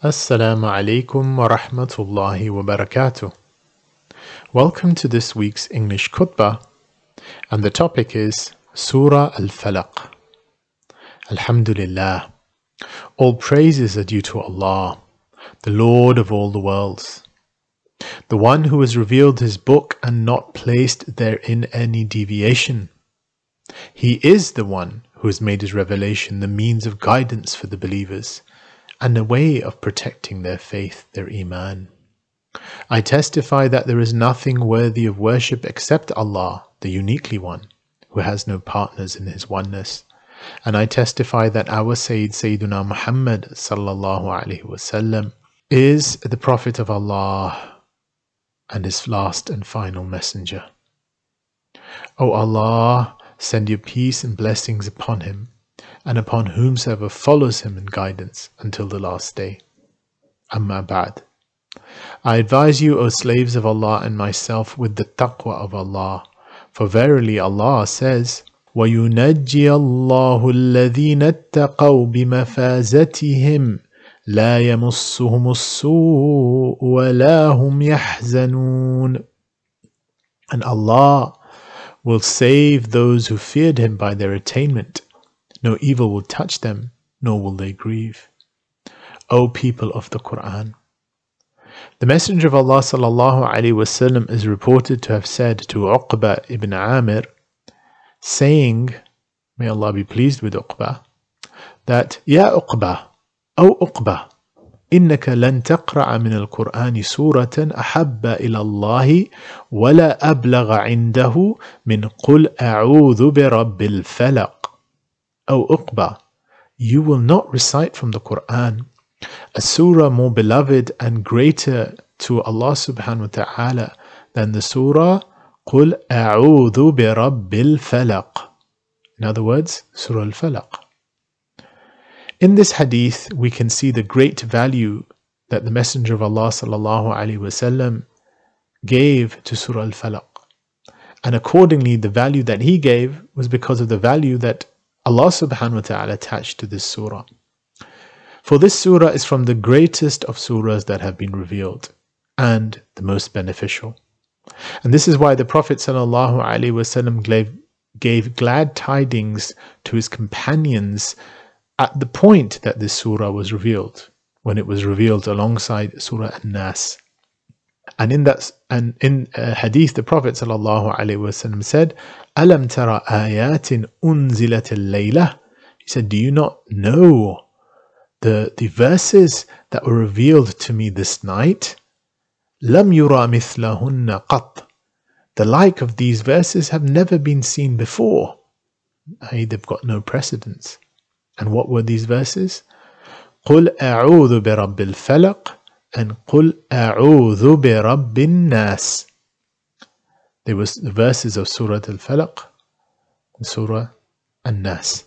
Assalamu alaikum wa rahmatullahi wa barakatuh. Welcome to this week's English khutbah, and the topic is Surah Al-Falaq. Alhamdulillah. All praises are due to Allah, the Lord of all the worlds, the one who has revealed his book and not placed therein any deviation. He is the one who has made his revelation the means of guidance for the believers and a way of protecting their faith, their iman. I testify that there is nothing worthy of worship except Allah, the uniquely one, who has no partners in his oneness. And I testify that our Sayyiduna Muhammad sallallahu alaihi wasallam is the Prophet of Allah and his last and final messenger. O Allah, send your peace and blessings upon him and upon whomsoever follows him in guidance until the last day. Amma ba'd. I advise you, O slaves of Allah, and myself with the taqwa of Allah, for verily Allah says, وَيُنَجِّيَ اللَّهُ الَّذِينَ اتَّقَوْا بِمَفَازَتِهِمْ لَا يَمُسُّهُمُ السُّوءُ وَلَا هُمْ يَحْزَنُونَ. And Allah will save those who feared him by their attainment. No evil will touch them, nor will they grieve. O people of the Quran. The Messenger of Allah sallallahu alaihi wasallam is reported to have said to Uqba ibn Amir, saying, may Allah be pleased with Uqba, that, Ya Uqba, O Uqba, إنك لن تقرأ من القرآن سورة أحب إلى الله ولا أبلغ عنده من قل أعوذ برب الفلق. O Uqba, you will not recite from the Quran a surah more beloved and greater to Allah subhanahu wa ta'ala than the surah قل أعوذ برب الفلق. In other words, Surah Al-Falaq. In this hadith, we can see the great value that the Messenger of Allah sallallahu alaihi wasallam gave to Surah Al-Falaq. And accordingly, the value that he gave was because of the value that Allah subhanahu wa ta'ala attached to this surah. For this surah is from the greatest of surahs that have been revealed and the most beneficial. And this is why the Prophet sallallahu alaihi wasallam gave glad tidings to his companions at the point that this surah was revealed, when it was revealed alongside Surah An-Nas. And in hadith, the Prophet sallallahu alaihi wasallam said, "Alam tara ayatin unzilat al-laylah?" He said, "Do you not know the verses that were revealed to me this night? Lam yura mithlahunna qat." The like of these verses have never been seen before. They've got no precedence. And what were these verses? قُلْ أَعُوذُ بِرَبِّ الْفَلَقِ and قُلْ أَعُوذُ بِرَبِّ النَّاسِ. They were the verses of Surah Al-Falaq and Surah An-Nas.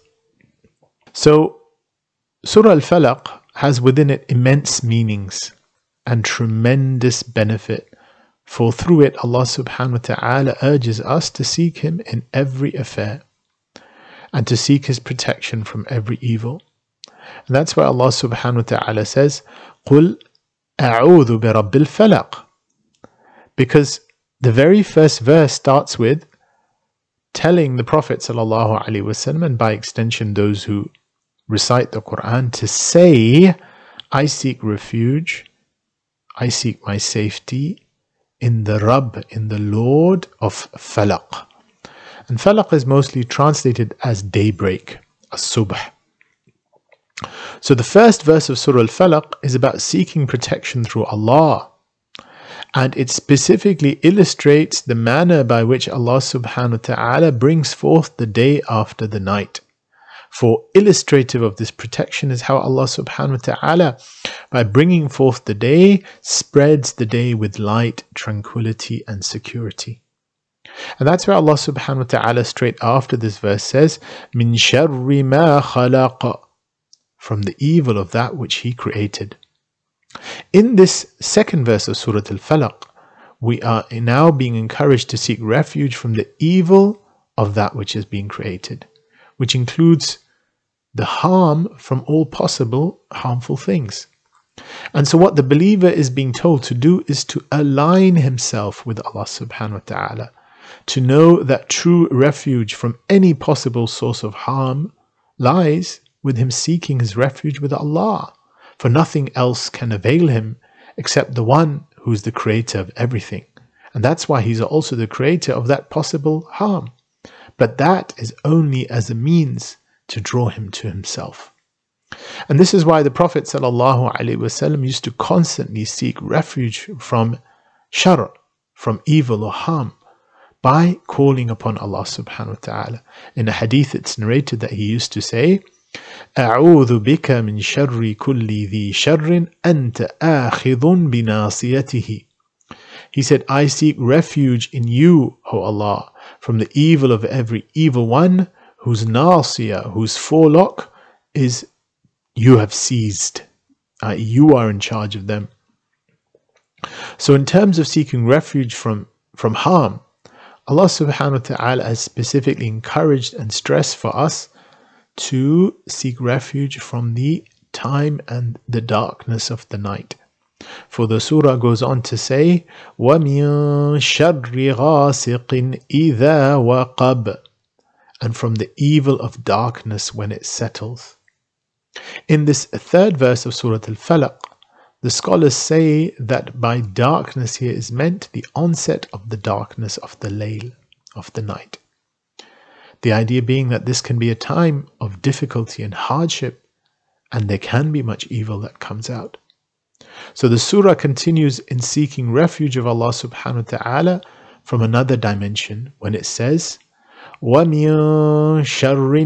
So, Surah Al-Falaq has within it immense meanings and tremendous benefit, for through it Allah subhanahu wa ta'ala urges us to seek him in every affair and to seek his protection from every evil. And that's why Allah subhanahu wa ta'ala says, قُلْ أَعُوذُ بِرَبِّ الْفَلَقِ. Because the very first verse starts with telling the Prophet sallallahu alaihi wasallam, and by extension those who recite the Quran, to say, I seek refuge, I seek my safety in the Rabb, in the Lord of Falaq. And Falaq is mostly translated as daybreak, as-subh. So the first verse of Surah Al-Falaq is about seeking protection through Allah. And it specifically illustrates the manner by which Allah subhanahu wa ta'ala brings forth the day after the night. For illustrative of this protection is how Allah subhanahu wa ta'ala, by bringing forth the day, spreads the day with light, tranquility and security. And that's where Allah subhanahu wa ta'ala straight after this verse says, مِن شَرِّ مَا خَلَقَ, from the evil of that which he created. In this second verse of Surah Al-Falaq, we are now being encouraged to seek refuge from the evil of that which is being created, which includes the harm from all possible harmful things. And so what the believer is being told to do is to align himself with Allah subhanahu wa ta'ala, to know that true refuge from any possible source of harm lies with him seeking his refuge with Allah, for nothing else can avail him except the one who is the creator of everything. And that's why he's also the creator of that possible harm. But that is only as a means to draw him to himself. And this is why the Prophet ﷺ used to constantly seek refuge from shar, from evil or harm, by calling upon Allah subhanahu wa ta'ala. In a hadith it's narrated that he used to say, أعوذ بك من شر كل ذي شر أنت آخذ بناصيته. He said, I seek refuge in you, O Allah, from the evil of every evil one whose nasiya, whose forelock is you have seized. You are in charge of them. So in terms of seeking refuge from harm, Allah subhanahu wa ta'ala has specifically encouraged and stressed for us to seek refuge from the time and the darkness of the night. For the surah goes on to say, وَمِن شَرِّ غَاسِقٍ إِذَا وَقَبَ, and from the evil of darkness when it settles. In this third verse of Surah Al-Falaq, the scholars say that by darkness here is meant the onset of the darkness of the layl, of the night. The idea being that this can be a time of difficulty and hardship, and there can be much evil that comes out. So the surah continues in seeking refuge of Allah subhanahu wa ta'ala from another dimension when it says, وَمِن شَرِّ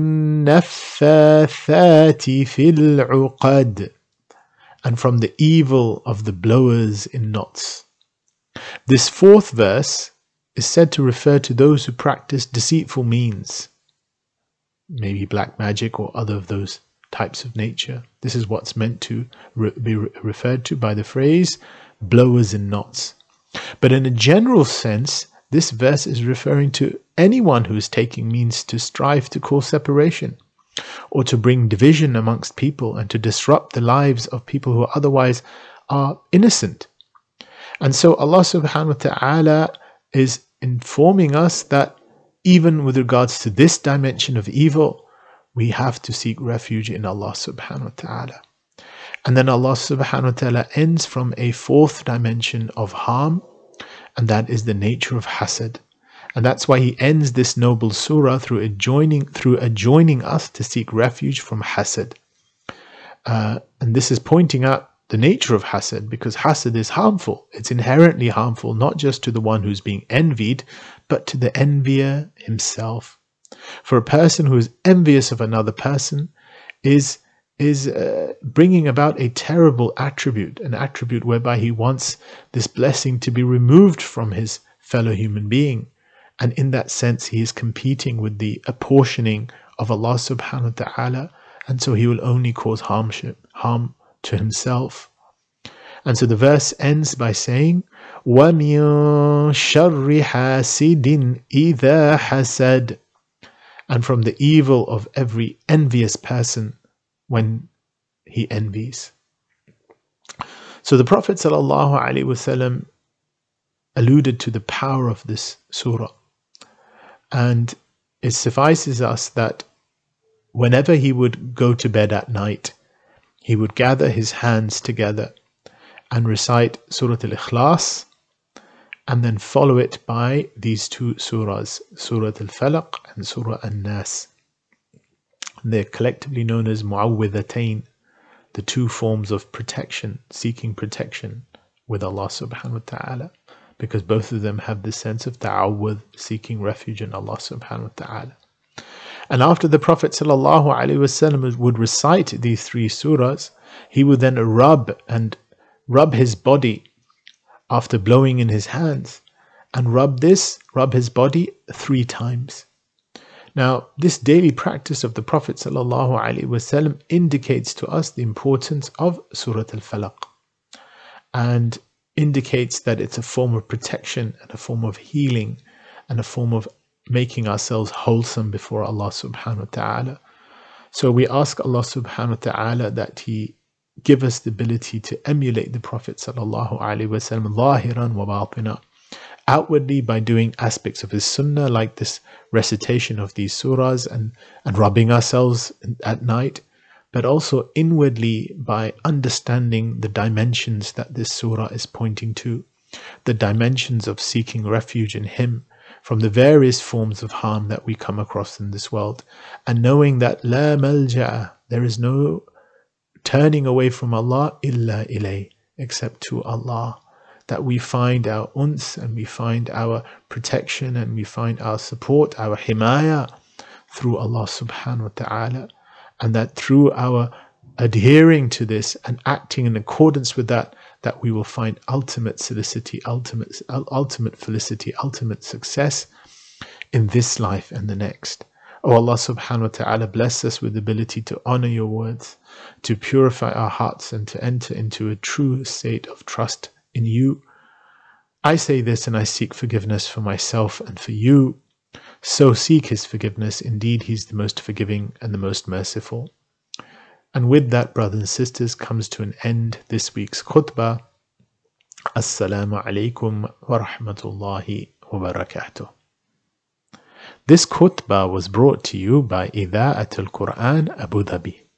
النَّفَّاثَاتِ فِي الْعُقَدِ, and from the evil of the blowers in knots. This fourth verse is said to refer to those who practice deceitful means, maybe black magic or other of those types of nature. This is what's meant to be referred to by the phrase blowers in knots. But in a general sense, this verse is referring to anyone who is taking means to strive to cause separation, or to bring division amongst people and to disrupt the lives of people who otherwise are innocent. And so Allah subhanahu wa ta'ala is informing us that even with regards to this dimension of evil, we have to seek refuge in Allah subhanahu wa ta'ala. And then Allah subhanahu wa ta'ala ends from a fourth dimension of harm, and that is the nature of hasad. And that's why he ends this noble surah through adjoining us to seek refuge from hasad. And this is pointing out the nature of hasad, because hasad is harmful. It's inherently harmful, not just to the one who's being envied, but to the envier himself. For a person who is envious of another person is bringing about a terrible attribute, an attribute whereby he wants this blessing to be removed from his fellow human being. And in that sense, he is competing with the apportioning of Allah subhanahu wa ta'ala, and so he will only cause harm to himself. And so the verse ends by saying, وَمِن شَرِّ حَاسِدٍ إِذَا حَسَدٍ, and from the evil of every envious person when he envies. So the Prophet ﷺ alluded to the power of this surah. And it suffices us that whenever he would go to bed at night, he would gather his hands together and recite Surah Al-Ikhlas, and then follow it by these two surahs, Surah Al-Falaq and Surah An-Nas. They're collectively known as Mu'awwidhatayn, the two forms of protection, seeking protection with Allah subhanahu wa ta'ala, because both of them have the sense of ta'awwudh, seeking refuge in Allah subhanahu wa ta'ala. And after the Prophet sallallahu alaihi wasallam would recite these three surahs, he would then rub his body after blowing in his hands, and rub his body 3 times. Now, this daily practice of the Prophet ﷺ indicates to us the importance of Surah Al-Falaq, and indicates that it's a form of protection and a form of healing and a form of making ourselves wholesome before Allah subhanahu wa ta'ala. So we ask Allah subhanahu wa ta'ala that He give us the ability to emulate the Prophet sallallahu alaihi wasallam zahiran wa batina, outwardly by doing aspects of his sunnah like this recitation of these surahs and rubbing ourselves at night, but also inwardly by understanding the dimensions that this surah is pointing to, the dimensions of seeking refuge in him from the various forms of harm that we come across in this world, and knowing that la malja'a, there is no turning away from Allah illa ilay, except to Allah, that we find our uns and we find our protection and we find our support, our himaya through Allah subhanahu wa ta'ala, and that through our adhering to this and acting in accordance with that, that we will find ultimate felicity, ultimate felicity, ultimate success in this life and the next. Oh Allah subhanahu wa ta'ala, bless us with the ability to honor your words, to purify our hearts and to enter into a true state of trust in you. I say this and I seek forgiveness for myself and for you. So seek his forgiveness. Indeed, he's the most forgiving and the most merciful. And with that, brothers and sisters, comes to an end this week's khutbah. Assalamu alaikum wa rahmatullahi wa barakatuh. This khutbah was brought to you by Idha'at al-Quran Abu Dhabi.